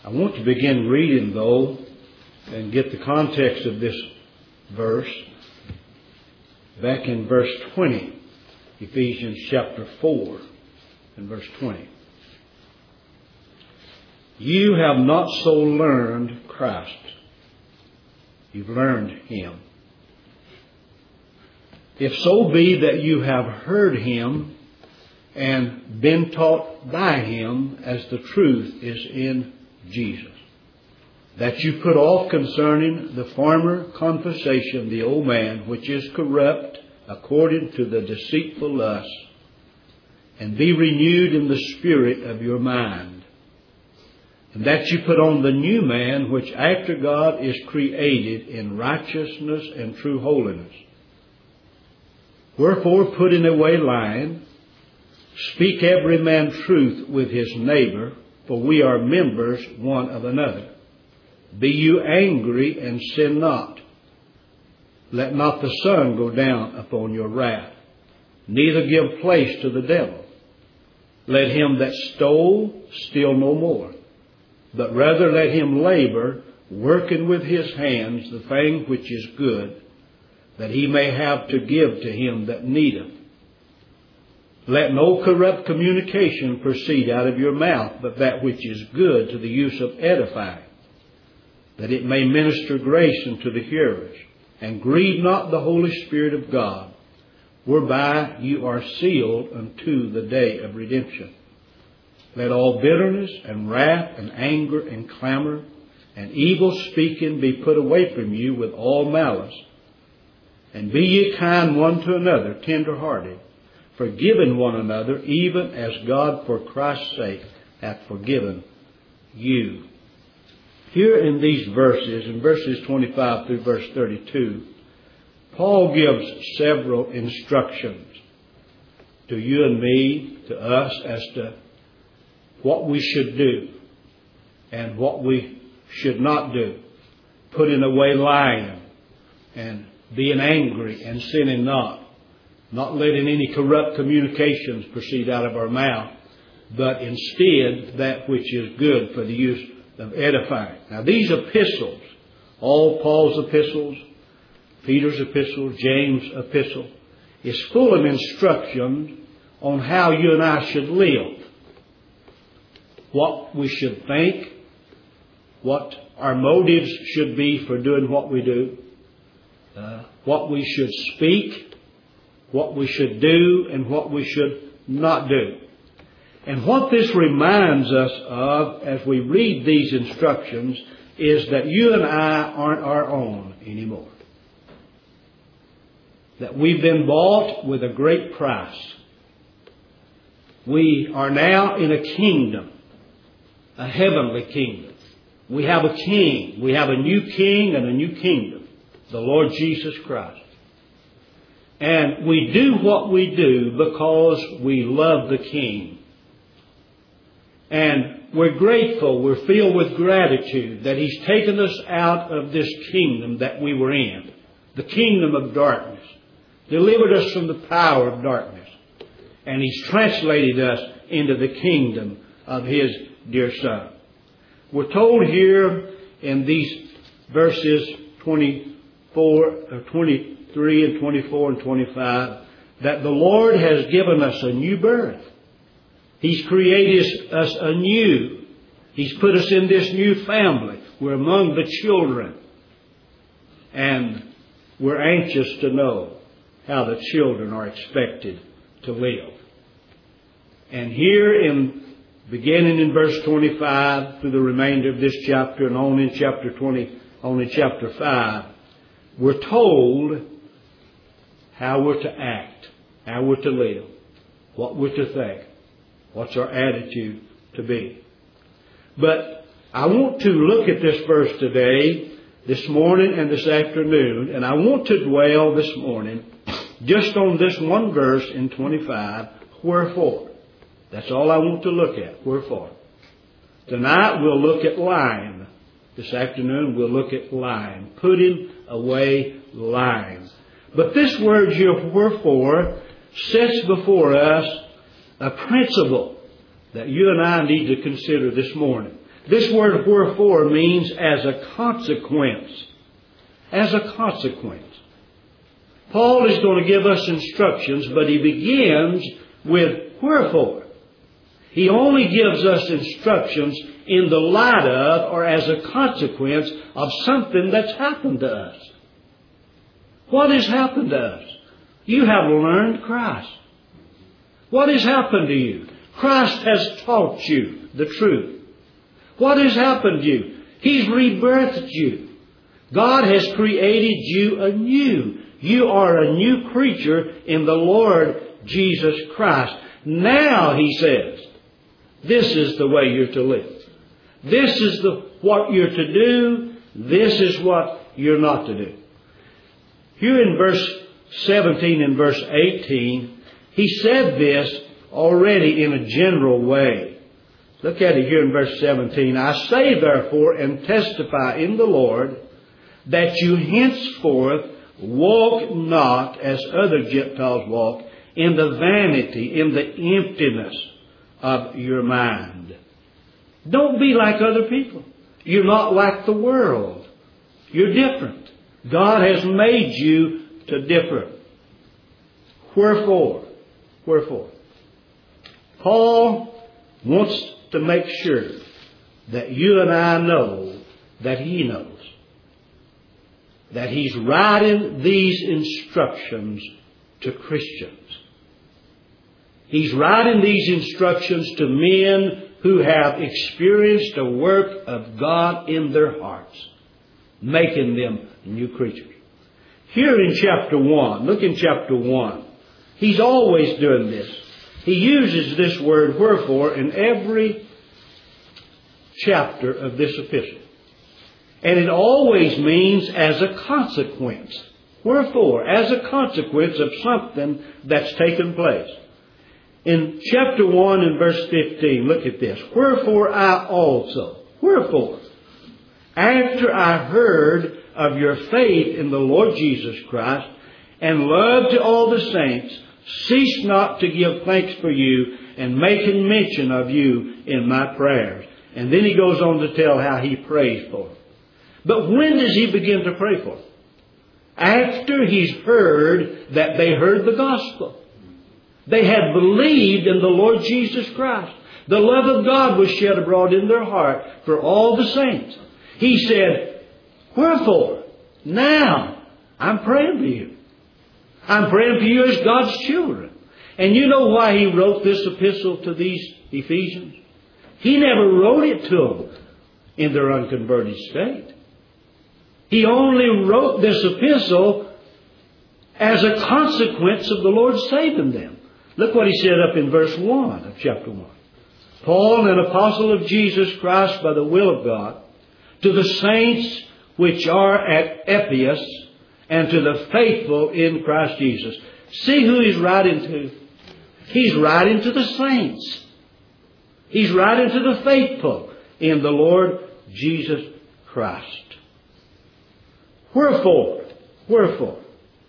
I want to begin reading, though, and get the context of this verse. Back in verse 20, Ephesians chapter 4 and verse 20. You have not so learned Christ. You've learned Him. If so be that you have heard Him and been taught by Him as the truth is in Jesus, that you put off concerning the former conversation the old man, which is corrupt according to the deceitful lust, and be renewed in the spirit of your mind, and that you put on the new man, which after God is created in righteousness and true holiness. Wherefore, putting away lying, speak every man truth with his neighbor, for we are members one of another. Be you angry and sin not. Let not the sun go down upon your wrath, neither give place to the devil. Let him that stole steal no more, but rather let him labor, working with his hands the thing which is good, that he may have to give to him that needeth. Let no corrupt communication proceed out of your mouth, but that which is good to the use of edifying, that it may minister grace unto the hearers. And grieve not the Holy Spirit of God, whereby you are sealed unto the day of redemption. Let all bitterness and wrath and anger and clamor and evil speaking be put away from you with all malice. And be ye kind one to another, tender-hearted, forgiving one another, even as God for Christ's sake hath forgiven you. Here in these verses, in verses 25 through verse 32, Paul gives several instructions to you and me, to us, as to what we should do and what we should not do. Putting away lying and being angry and sinning not. Not letting any corrupt communications proceed out of our mouth, but instead that which is good for the use of edifying. Now these epistles, all Paul's epistles, Peter's epistle, James' epistle, is full of instructions on how you and I should live. What we should think, what our motives should be for doing what we do, what we should speak, what we should do, and what we should not do. And what this reminds us of as we read these instructions is that you and I aren't our own anymore. That we've been bought with a great price. We are now in a kingdom, a heavenly kingdom. We have a king. We have a new king and a new kingdom, the Lord Jesus Christ. And we do what we do because we love the King. And we're grateful, we're filled with gratitude that He's taken us out of this kingdom that we were in, the kingdom of darkness, delivered us from the power of darkness, and He's translated us into the kingdom of His dear Son. We're told here in these verses 23 and 24 and 25 that the Lord has given us a new birth. He's created us anew. He's put us in this new family. We're among the children. And we're anxious to know how the children are expected to live. And here beginning in verse 25 through the remainder of this chapter and on in chapter 5, we're told how we're to act, how we're to live, what we're to think, what's our attitude to be. But I want to look at this verse today, this morning and this afternoon, and I want to dwell this morning just on this one verse in 25, wherefore. That's all I want to look at, wherefore. Tonight we'll look at lying. This afternoon we'll look at lying, putting away lying. But this word here, wherefore, sets before us a principle that you and I need to consider this morning. This word wherefore means as a consequence. As a consequence. Paul is going to give us instructions, but he begins with wherefore. He only gives us instructions in the light of or as a consequence of something that's happened to us. What has happened to us? You have learned Christ. What has happened to you? Christ has taught you the truth. What has happened to you? He's rebirthed you. God has created you anew. You are a new creature in the Lord Jesus Christ. Now, he says, this is the way you're to live. This is what you're to do. This is what you're not to do. Here in verse 17 and verse 18, he said this already in a general way. Look at it here in verse 17. I say therefore and testify in the Lord that you henceforth walk not as other Gentiles walk in the vanity, in the emptiness of your mind. Don't be like other people. You're not like the world. You're different. God has made you to differ. Wherefore? Wherefore? Paul wants to make sure that you and I know that he knows. That he's writing these instructions to Christians. He's writing these instructions to men who have experienced a work of God in their hearts, making them new creatures. Here in chapter 1, look in chapter 1. He's always doing this. He uses this word wherefore in every chapter of this epistle. And it always means as a consequence. Wherefore? As a consequence of something that's taken place. In chapter 1 and verse 15, look at this. Wherefore I also. Wherefore? After I heard of your faith in the Lord Jesus Christ and love to all the saints, cease not to give thanks for you and making mention of you in my prayers. And then he goes on to tell how he prays for them. But when does he begin to pray for them? After he's heard that they heard the gospel. They had believed in the Lord Jesus Christ. The love of God was shed abroad in their heart for all the saints. He said, wherefore? Now, I'm praying for you. I'm praying for you as God's children. And you know why he wrote this epistle to these Ephesians? He never wrote it to them in their unconverted state. He only wrote this epistle as a consequence of the Lord saving them. Look what he said up in verse 1 of chapter 1. Paul, an apostle of Jesus Christ by the will of God, to the saints which are at Ephesus, and to the faithful in Christ Jesus. See who he's writing to. He's writing to the saints. He's writing to the faithful in the Lord Jesus Christ. Wherefore? Wherefore?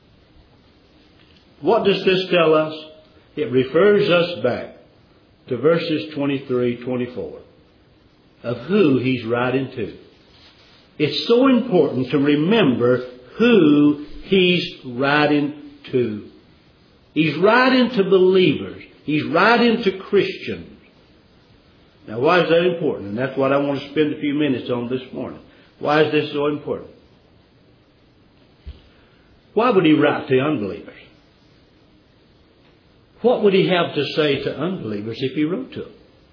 What does this tell us? It refers us back to verses 23, 24 of who he's writing to. It's so important to remember who he's writing to. He's writing to believers. He's writing to Christians. Now, why is that important? And that's what I want to spend a few minutes on this morning. Why is this so important? Why would he write to unbelievers? What would he have to say to unbelievers if he wrote to them?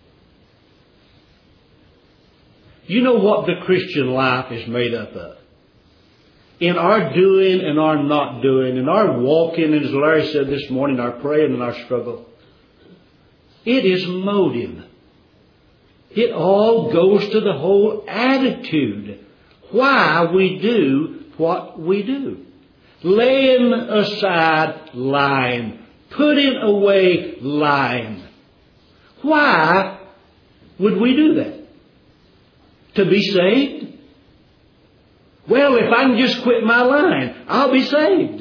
You know what the Christian life is made up of? In our doing and our not doing, in our walking, and as Larry said this morning, our praying and our struggle, it is motive. It all goes to the whole attitude. Why we do what we do. Laying aside lying. Putting away lying. Why would we do that? To be saved? Well, if I can just quit my lying, I'll be saved.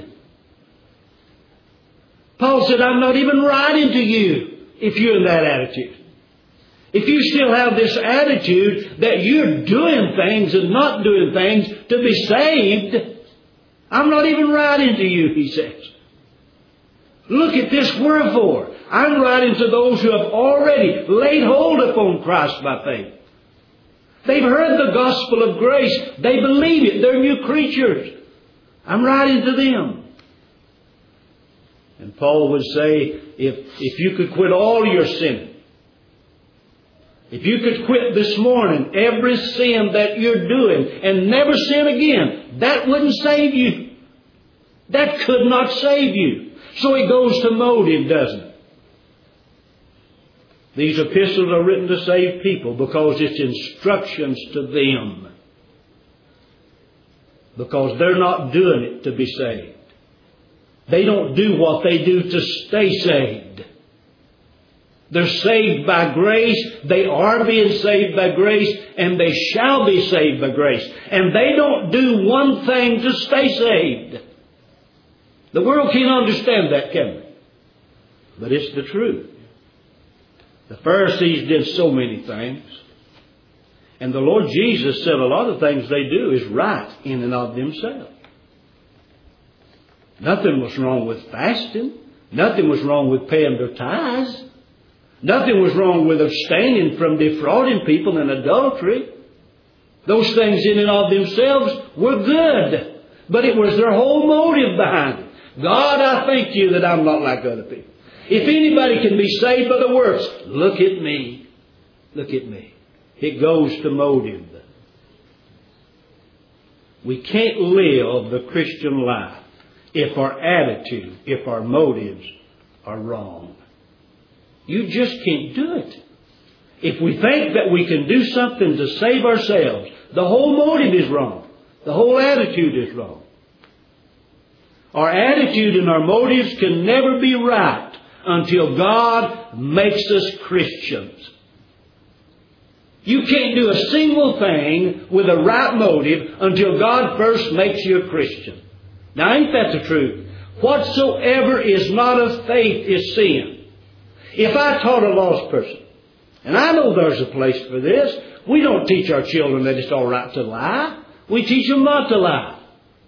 Paul said, I'm not even writing to you if you're in that attitude. if you still have this attitude that you're doing things and not doing things to be saved, I'm not even writing to you, he says. Look at this, wherefore. I'm writing to those who have already laid hold upon Christ by faith. They've heard the gospel of grace. They believe it. They're new creatures. I'm writing to them. And Paul would say, if you could quit all your sinning, if you could quit this morning every sin that you're doing and never sin again, that wouldn't save you. That could not save you. So it goes to motive, doesn't it? These epistles are written to save people because it's instructions to them. Because they're not doing it to be saved. They don't do what they do to stay saved. They're saved by grace. They are being saved by grace. And they shall be saved by grace. And they don't do one thing to stay saved. The world can't understand that, can they? But it's the truth. The Pharisees did so many things. And the Lord Jesus said a lot of things they do is right in and of themselves. Nothing was wrong with fasting. Nothing was wrong with paying their tithes. Nothing was wrong with abstaining from defrauding people and adultery. Those things in and of themselves were good. But it was their whole motive behind it. God, I thank you that I'm not like other people. If anybody can be saved by the works, look at me. Look at me. It goes to motive. We can't live the Christian life if our attitude, if our motives are wrong. You just can't do it. If we think that we can do something to save ourselves, the whole motive is wrong. The whole attitude is wrong. Our attitude and our motives can never be right until God makes us Christians. You can't do a single thing with a right motive until God first makes you a Christian. Now, ain't that the truth? Whatsoever is not of faith is sin. If I taught a lost person, and I know there's a place for this, we don't teach our children that it's all right to lie. We teach them not to lie.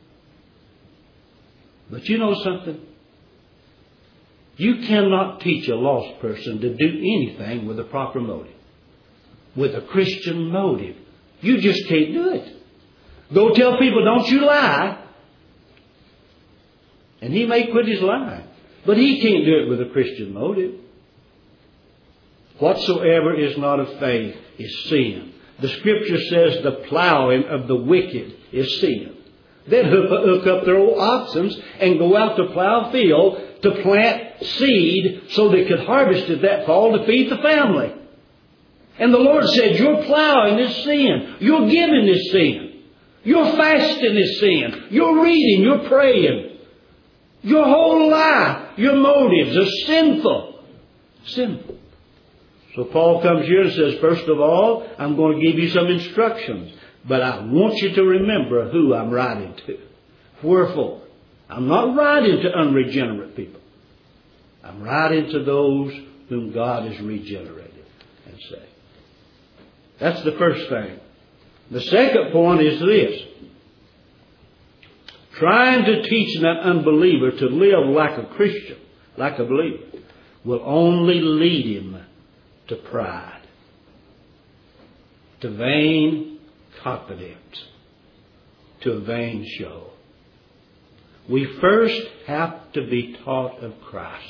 But you know something? You cannot teach a lost person to do anything with a proper motive. With a Christian motive. You just can't do it. Go tell people, don't you lie. And he may quit his lying. But he can't do it with a Christian motive. Whatsoever is not of faith is sin. The Scripture says the plowing of the wicked is sin. They'd hook up their old oxen and go out to plow a field to plant seed so they could harvest it that fall to feed the family. And the Lord said, your plowing is sin. Your giving is sin. Your fasting is sin. Your reading, your praying. Your whole life, your motives are sinful. Sinful. So Paul comes here and says, first of all, I'm going to give you some instructions. But I want you to remember who I'm writing to. Wherefore, I'm not writing to unregenerate people. I'm writing to those whom God has regenerated and saved. That's the first thing. The second point is this. Trying to teach an unbeliever to live like a Christian, like a believer, will only lead him to pride, to vain confidence, to a vain show. We first have to be taught of Christ.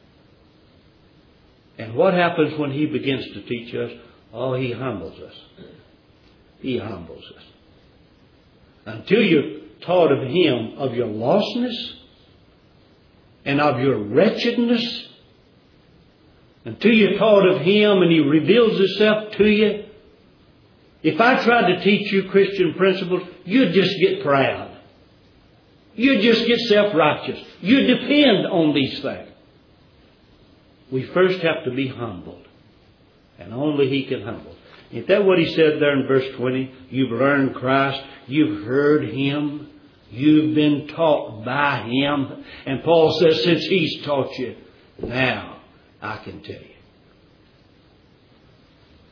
And what happens when He begins to teach us? Oh, He humbles us. He humbles us. Until you're taught of Him, of your lostness and of your wretchedness, until you're taught of Him and He reveals Himself to you, if I tried to teach you Christian principles, you'd just get proud. You'd just get self-righteous. You depend on these things. We first have to be humbled. And only He can humble. Isn't that what He said there in verse 20? You've learned Christ. You've heard Him. You've been taught by Him. And Paul says, since He's taught you, now I can tell you.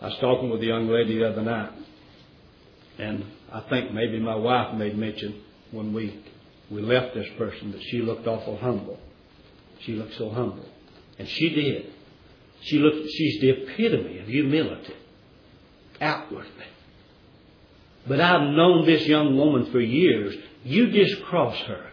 I was talking with a young lady the other night, and I think maybe my wife made mention when we left this person that she looked awful humble. She looked so humble. And she did. She's the epitome of humility, outwardly. But I've known this young woman for years. You just cross her.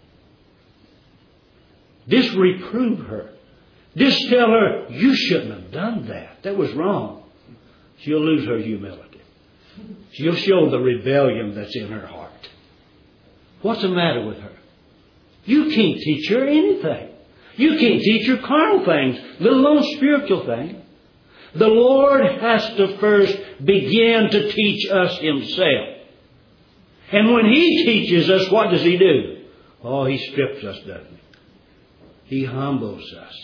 Just reprove her. Just tell her, you shouldn't have done that. That was wrong. She'll lose her humility. She'll show the rebellion that's in her heart. What's the matter with her? You can't teach her anything. You can't teach her carnal things, let alone spiritual things. The Lord has to first begin to teach us Himself. And when He teaches us, what does He do? Oh, He strips us, doesn't He? He humbles us.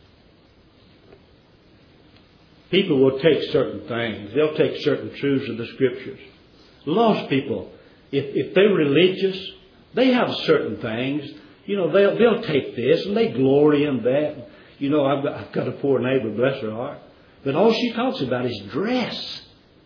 People will take certain things. They'll take certain truths of the Scriptures. Lost people, if they're religious, they have certain things. You know, they'll take this and they glory in that. You know, I've got a poor neighbor, bless her heart. But all she talks about is dress.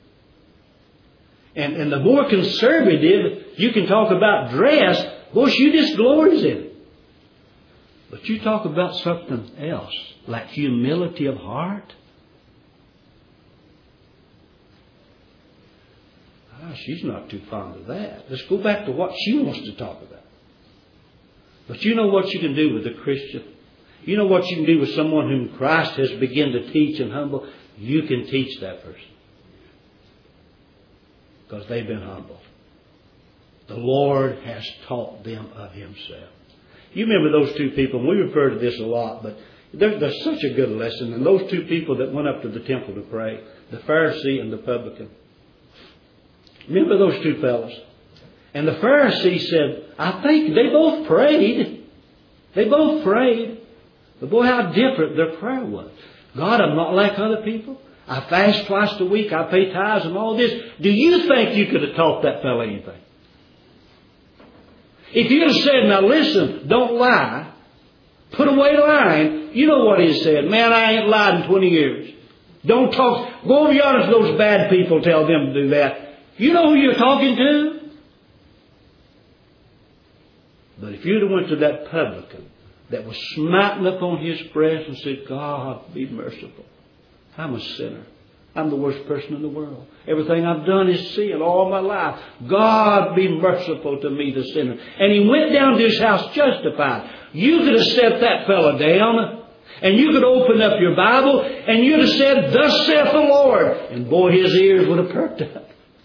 And the more conservative you can talk about dress, boy, she just glories in it. But you talk about something else, like humility of heart. She's not too fond of that. Let's go back to what she wants to talk about. But you know what you can do with a Christian? You know what you can do with someone whom Christ has begun to teach and humble? You can teach that person. Because they've been humbled. The Lord has taught them of Himself. You remember those two people, and we refer to this a lot, but there's such a good lesson. And those two people that went up to the temple to pray, the Pharisee and the publican. Remember those two fellows? And the Pharisee said, I think they both prayed. They both prayed. But boy, how different their prayer was. God, I'm not like other people. I fast twice a week. I pay tithes and all this. Do you think you could have taught that fellow anything? If you'd have said, now listen, don't lie. Put away lying. You know what he said. Man, I ain't lied in 20 years. Don't talk. Go over yonder to those bad people. Tell them to do that. You know who you're talking to? But if you'd have went to that publican that was smiting upon his breast and said, God, be merciful. I'm a sinner. I'm the worst person in the world. Everything I've done is sin all my life. God, be merciful to me, the sinner. And he went down to his house justified. You could have set that fellow down, and you could open up your Bible, and you'd have said, thus saith the Lord. And boy, his ears would have perked up.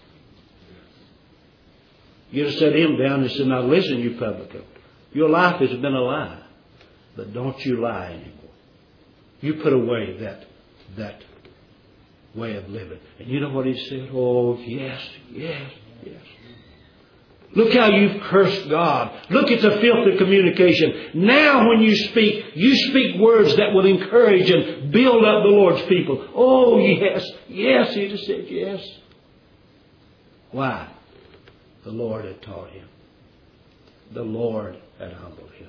You'd have set him down and said, now listen, you publican. Your life has been a lie. But don't you lie anymore. You put away that way of living. And you know what he said? Oh, yes, yes, yes. Look how you've cursed God. Look at the filthy communication. Now when you speak words that will encourage and build up the Lord's people. Oh, yes, yes, he just said yes. Why? The Lord had taught him. The Lord had humbled him.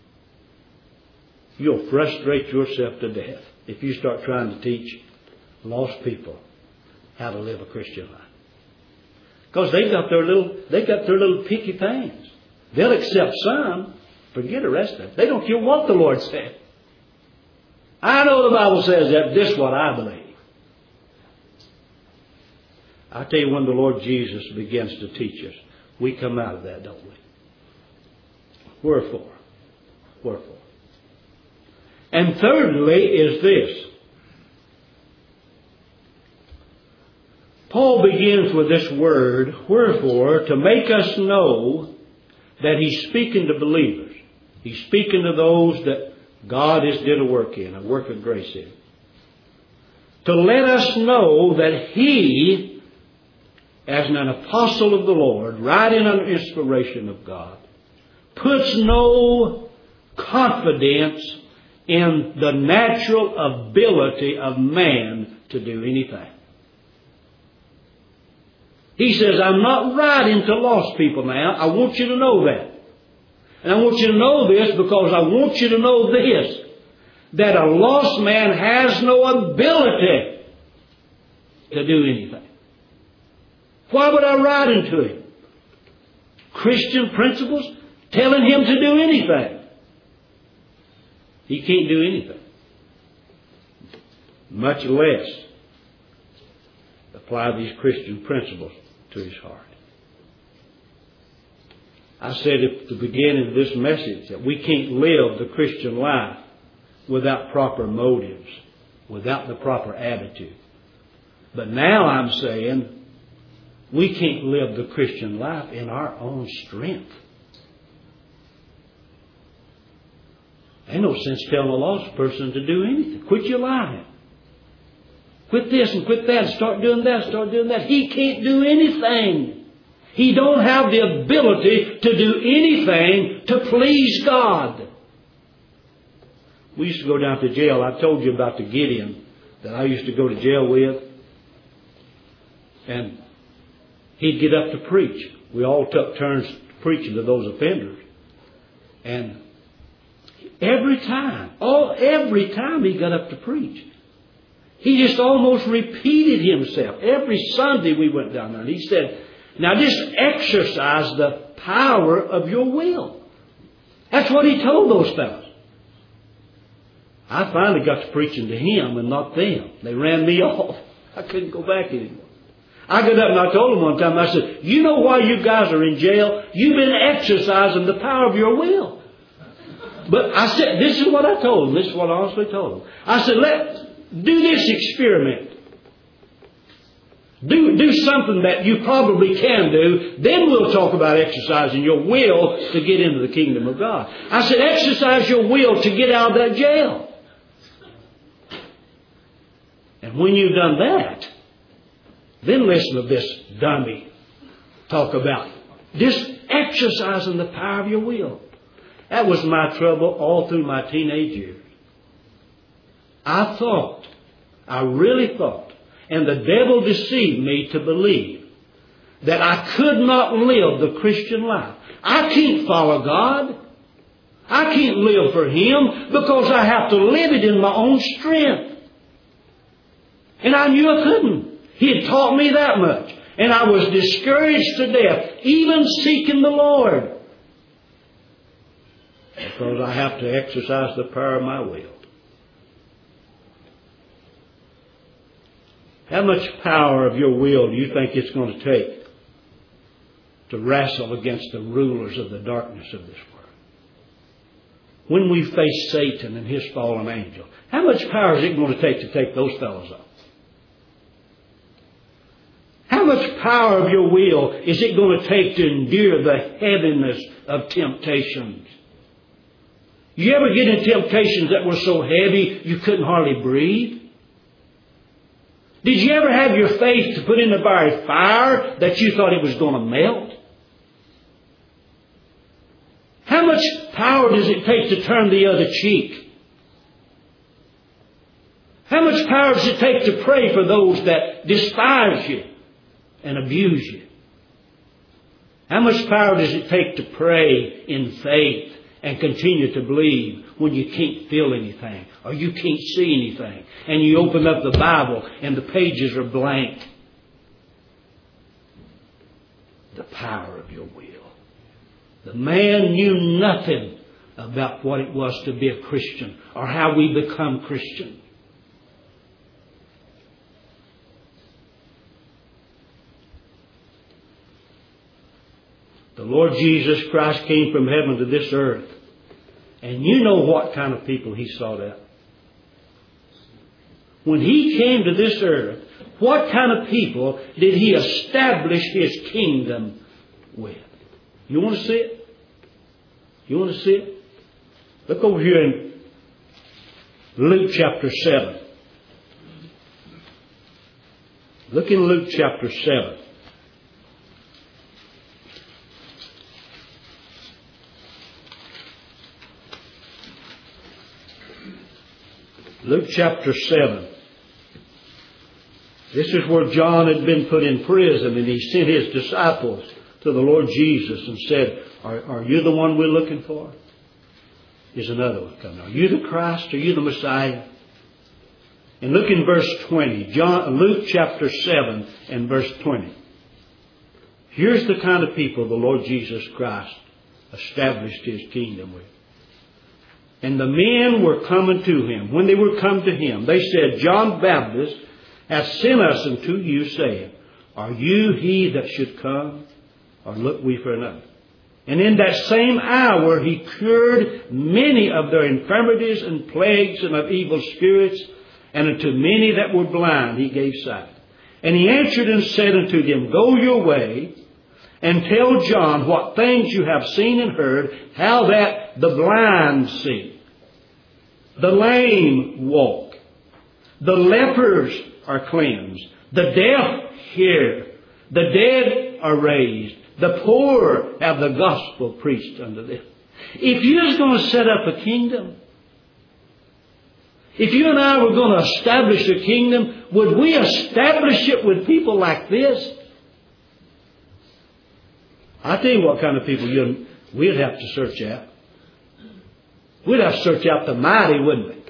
You'll frustrate yourself to death if you start trying to teach lost people how to live a Christian life. Because they got their little picky things. They'll accept some, forget the rest of it. They don't care what the Lord said. I know the Bible says that. This is what I believe. I tell you, when the Lord Jesus begins to teach us, we come out of that, don't we? Wherefore? Wherefore? And thirdly is this. Paul begins with this word, wherefore, to make us know that he's speaking to believers. He's speaking to those that God has did a work in, a work of grace in. To let us know that he, as an apostle of the Lord, writing under inspiration of God, puts no confidence in the natural ability of man to do anything. He says, I'm not writing to lost people now. I want you to know that. And I want you to know this because I want you to know this, that a lost man has no ability to do anything. Why would I write into him Christian principles telling him to do anything? He can't do anything. Much less apply these Christian principles to his heart. I said at the beginning of this message that we can't live the Christian life without proper motives, without the proper attitude. But now I'm saying we can't live the Christian life in our own strength. Ain't no sense telling a lost person to do anything. Quit your lying. Quit this and quit that and start doing that, start doing that. He can't do anything. He don't have the ability to do anything to please God. We used to go down to jail. I told you about the Gideon that I used to go to jail with. And he'd get up to preach. We all took turns preaching to those offenders. And every time he got up to preach, he just almost repeated himself. Every Sunday we went down there and he said, now just exercise the power of your will. That's what he told those fellows. I finally got to preaching to him and not them. They ran me off. I couldn't go back anymore. I got up and I told them one time, I said, you know why you guys are in jail? You've been exercising the power of your will. But I said, this is what I told them. This is what I honestly told them. I said, let's do this experiment. Do something that you probably can do. Then we'll talk about exercising your will to get into the kingdom of God. I said, exercise your will to get out of that jail. And when you've done that, then listen to this dummy talk about just exercising the power of your will. That was my trouble all through my teenage years. I really thought, and the devil deceived me to believe that I could not live the Christian life. I can't follow God. I can't live for Him because I have to live it in my own strength. And I knew I couldn't. He had taught me that much. And I was discouraged to death, even seeking the Lord. Because I have to exercise the power of my will. How much power of your will do you think it's going to take to wrestle against the rulers of the darkness of this world? When we face Satan and his fallen angel, how much power is it going to take those fellows up? How much power of your will is it going to take to endure the heaviness of temptations? You ever get in temptations that were so heavy you couldn't hardly breathe? Did you ever have your faith to put in the very fire that you thought it was going to melt? How much power does it take to turn the other cheek? How much power does it take to pray for those that despise you and abuse you? How much power does it take to pray in faith and continue to believe when you can't feel anything or you can't see anything and you open up the Bible and the pages are blank? The power of your will. The man knew nothing about what it was to be a Christian or how we become Christian. The Lord Jesus Christ came from heaven to this earth. And you know what kind of people He sought out. When He came to this earth, what kind of people did He establish His kingdom with? You want to see it? You want to see it? Look over here in Luke chapter 7. Look in Luke chapter 7. Luke chapter 7. This is where John had been put in prison and he sent his disciples to the Lord Jesus and said, Are you the one we're looking for? Here's another one coming. Are you the Christ? Are you the Messiah? And look in verse 20. Luke chapter 7 and verse 20. Here's the kind of people the Lord Jesus Christ established His kingdom with. And the men were coming to Him. When they were come to Him, they said, John Baptist hath sent us unto you, saying, Are you he that should come, or look we for another? And in that same hour He cured many of their infirmities and plagues and of evil spirits, and unto many that were blind He gave sight. And He answered and said unto them, Go your way, and tell John what things you have seen and heard, how that the blind see, the lame walk, the lepers are cleansed, the deaf hear, the dead are raised, the poor have the gospel preached unto them. If you was going to set up a kingdom, if you and I were going to establish a kingdom, would we establish it with people like this? I tell you what kind of people we'd have to search out. We'd have to search out the mighty, wouldn't we?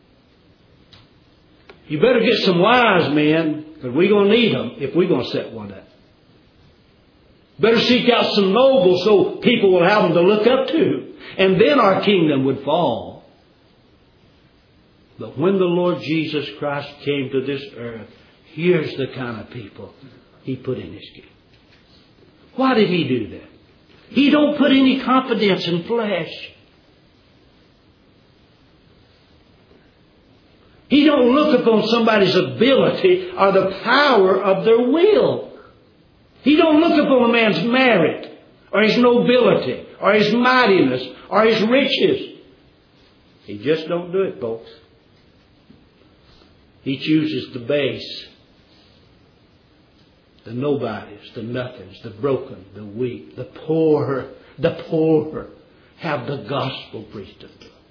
You better get some wise men, because we're going to need them if we're going to set one up. Better seek out some nobles so people will have them to look up to. And then our kingdom would fall. But when the Lord Jesus Christ came to this earth, here's the kind of people He put in His kingdom. Why did He do that? He don't put any confidence in flesh. He don't look upon somebody's ability or the power of their will. He don't look upon a man's merit or his nobility or his mightiness or his riches. He just don't do it, folks. He chooses the base, the nobodies, the nothings, the broken, the weak, the poor have the gospel preached of them.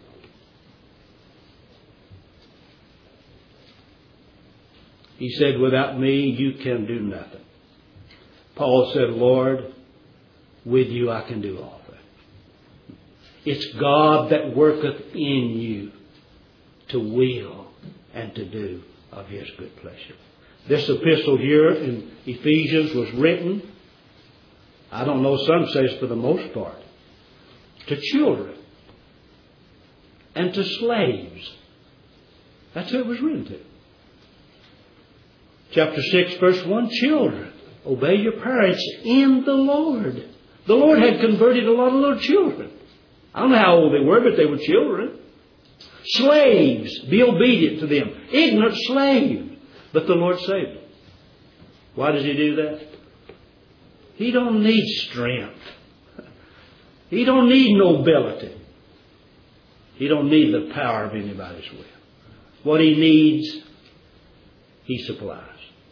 He said, without me you can do nothing. Paul said, Lord, with you I can do all things. It's God that worketh in you to will and to do of His good pleasure. This epistle here in Ephesians was written, I don't know, some say it's for the most part, to children and to slaves. That's who it was written to. Chapter 6, verse 1, children, obey your parents in the Lord. The Lord had converted a lot of little children. I don't know how old they were, but they were children. Slaves, be obedient to them. Ignorant slaves. But the Lord saved them. Why does He do that? He don't need strength. He don't need nobility. He don't need the power of anybody's will. What He needs, He supplies.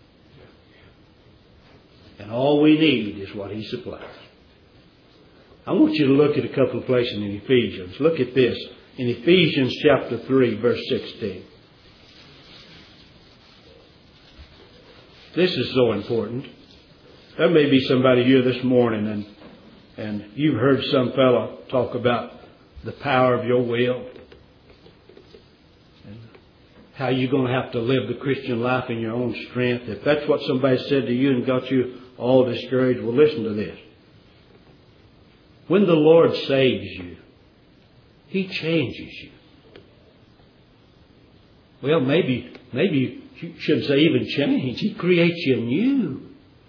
And all we need is what He supplies. I want you to look at a couple of places in Ephesians. Look at this. In Ephesians chapter 3, verse 16. This is so important. There may be somebody here this morning and you've heard some fellow talk about the power of your will. And how you're going to have to live the Christian life in your own strength. If that's what somebody said to you and got you all discouraged, well, listen to this. When the Lord saves you, He changes you. Well, maybe you shouldn't say even change. He creates you anew.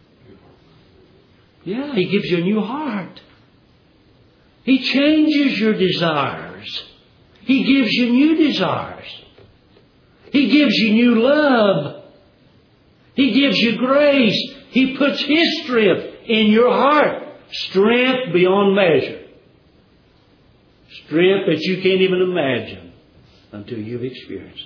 Yeah, He gives you a new heart. He changes your desires. He gives you new desires. He gives you new love. He gives you grace. He puts His strength in your heart. Strength beyond measure. Strength that you can't even imagine until you've experienced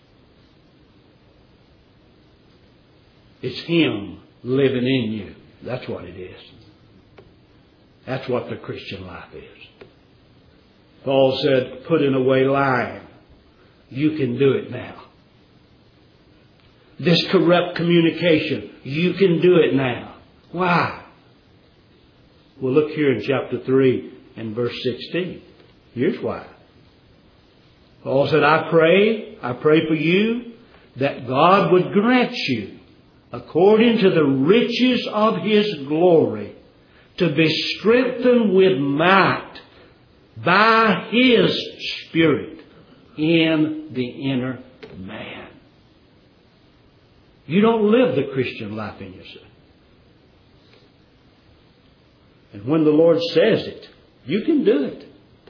it. It's Him living in you. That's what it is. That's what the Christian life is. Paul said, putting away lying. You can do it now. This corrupt communication, you can do it now. Why? Well, look here in chapter 3 and verse 16. Here's why. Paul said, I pray for you that God would grant you, according to the riches of His glory, to be strengthened with might by His Spirit in the inner man. You don't live the Christian life in yourself. And when the Lord says it, you can do it.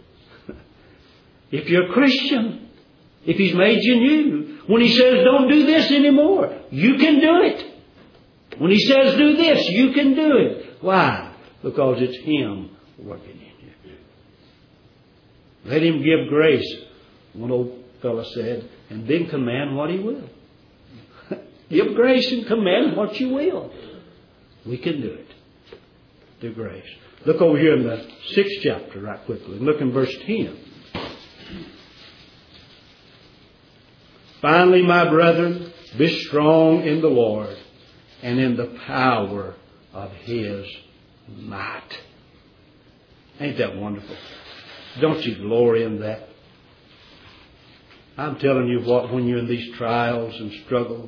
If you're a Christian, if He's made you new, when He says don't do this anymore, you can do it. When He says do this, you can do it. Why? Because it's Him working in you. Let Him give grace, one old fellow said, and then command what He will. Give grace and command what you will. We can do it through grace. Look over here in the 6th chapter right quickly. Look in verse 10. Finally, my brethren, be strong in the Lord and in the power of His might. Ain't that wonderful? Don't you glory in that? I'm telling you what, when you're in these trials and struggles,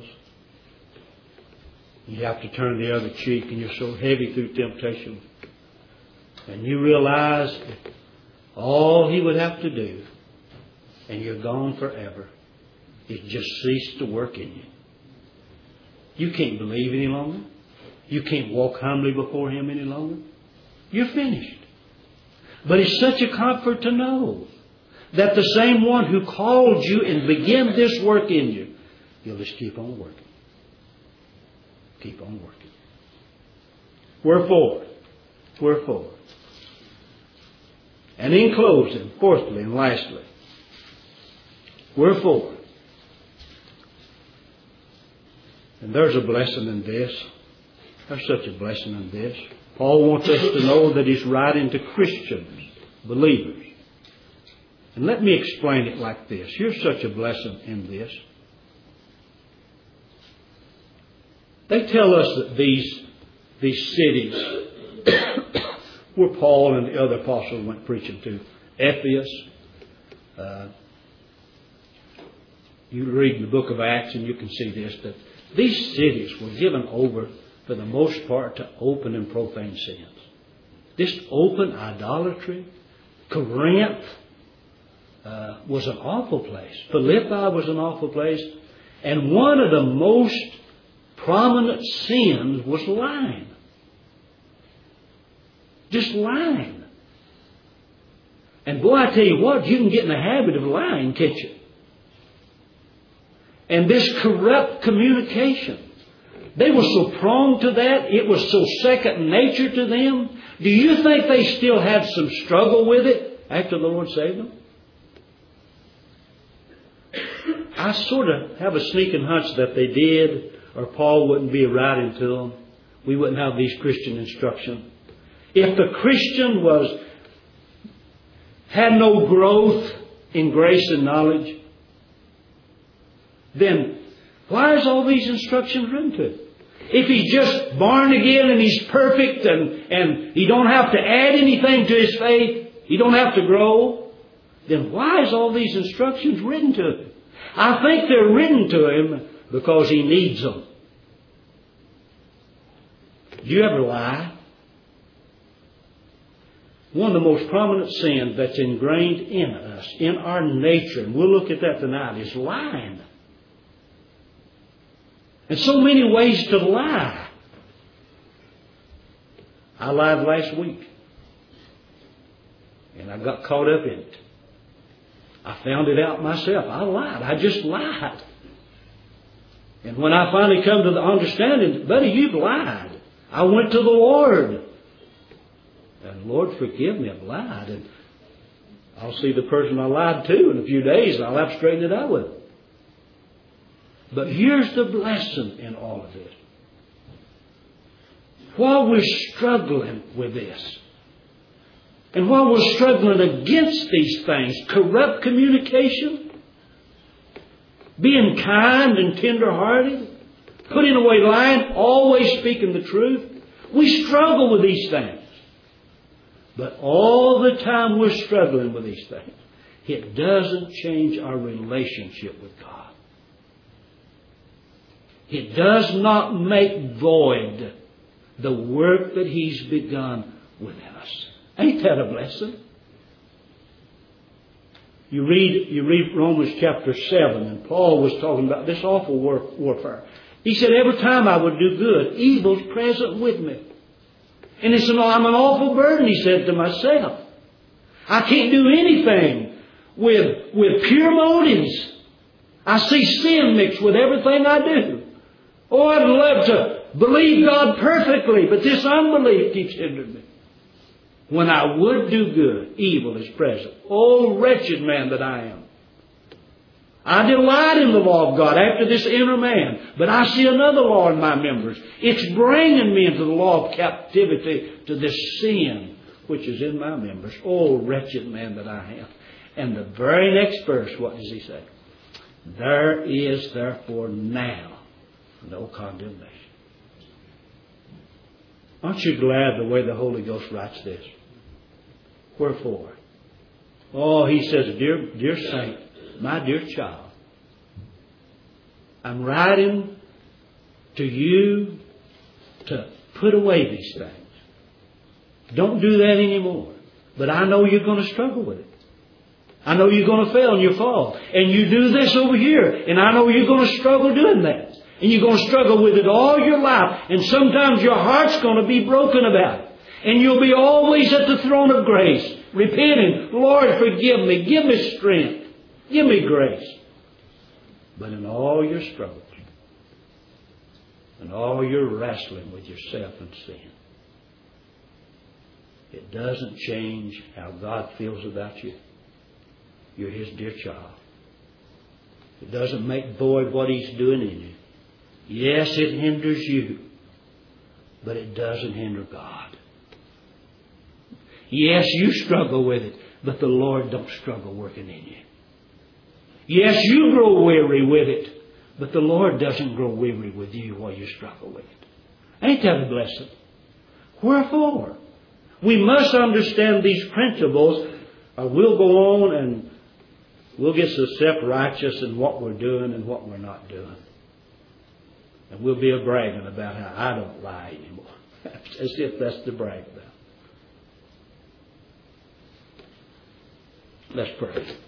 you have to turn the other cheek and you're so heavy through temptation. And you realize that all He would have to do, and you're gone forever, is just cease to work in you. You can't believe any longer. You can't walk humbly before Him any longer. You're finished. But it's such a comfort to know that the same one who called you and began this work in you, He'll just keep on working. Keep on working. Wherefore. And in closing, fourthly and lastly, wherefore. And there's a blessing in this. There's such a blessing in this. Paul wants us to know that he's writing to Christians, believers. And let me explain it like this. Here's such a blessing in this. They tell us that these cities where Paul and the other apostles went preaching to, Ephesus, you read in the book of Acts and you can see this, that these cities were given over for the most part to open and profane sins. This open idolatry. Corinth was an awful place. Philippi was an awful place. And one of the most prominent sins was lying. Just lying. And boy, I tell you what, you can get in the habit of lying, can't you? And this corrupt communication. They were so prone to that. It was so second nature to them. Do you think they still had some struggle with it after the Lord saved them? I sort of have a sneaking hunch that they did, or Paul wouldn't be writing to them. We wouldn't have these Christian instruction. If the Christian had no growth in grace and knowledge, then why is all these instructions written to him? If he's just born again and he's perfect and he don't have to add anything to his faith, he don't have to grow, then why is all these instructions written to him? I think they're written to him because he needs them. Do you ever lie? One of the most prominent sins that's ingrained in us, in our nature, and we'll look at that tonight, is lying. And so many ways to lie. I lied last week. And I got caught up in it. I found it out myself. I lied. I just lied. And when I finally come to the understanding, buddy, you've lied. I went to the Lord. And Lord, forgive me, I've lied. And I'll see the person I lied to in a few days and I'll have to straighten it out with them. But here's the blessing in all of this. While we're struggling with this, and while we're struggling against these things, corrupt communication, being kind and tender-hearted, putting away lying, always speaking the truth, we struggle with these things. But all the time we're struggling with these things, it doesn't change our relationship with God. It does not make void the work that He's begun within us. Ain't that a blessing? You read Romans chapter 7, and Paul was talking about this awful warfare. He said, every time I would do good, evil's present with me. And he said, I'm an awful burden, he said to myself. I can't do anything with pure motives. I see sin mixed with everything I do. Oh, I'd love to believe God perfectly, but this unbelief keeps hindering me. When I would do good, evil is present. Oh, wretched man that I am. I delight in the law of God after this inner man, but I see another law in my members. It's bringing me into the law of captivity to this sin which is in my members. Oh, wretched man that I am. And the very next verse, what does he say? There is therefore now no condemnation. Aren't you glad the way the Holy Ghost writes this? Wherefore? Oh, he says, dear saint, my dear child, I'm writing to you to put away these things. Don't do that anymore. But I know you're going to struggle with it. I know you're going to fail and you fall. And you do this over here. And I know you're going to struggle doing that. And you're going to struggle with it all your life. And sometimes your heart's going to be broken about it. And you'll be always at the throne of grace, repenting, Lord, forgive me. Give me strength. Give me grace. But in all your struggles, and all your wrestling with yourself and sin, it doesn't change how God feels about you. You're His dear child. It doesn't make void what He's doing in you. Yes, it hinders you, but it doesn't hinder God. Yes, you struggle with it, but the Lord don't struggle working in you. Yes, you grow weary with it, but the Lord doesn't grow weary with you while you struggle with it. Ain't that a blessing? Wherefore? We must understand these principles, or we'll go on and we'll get so self-righteous in what we're doing and what we're not doing. And we'll be bragging about how I don't lie anymore. As if that's to brag about. Let's pray.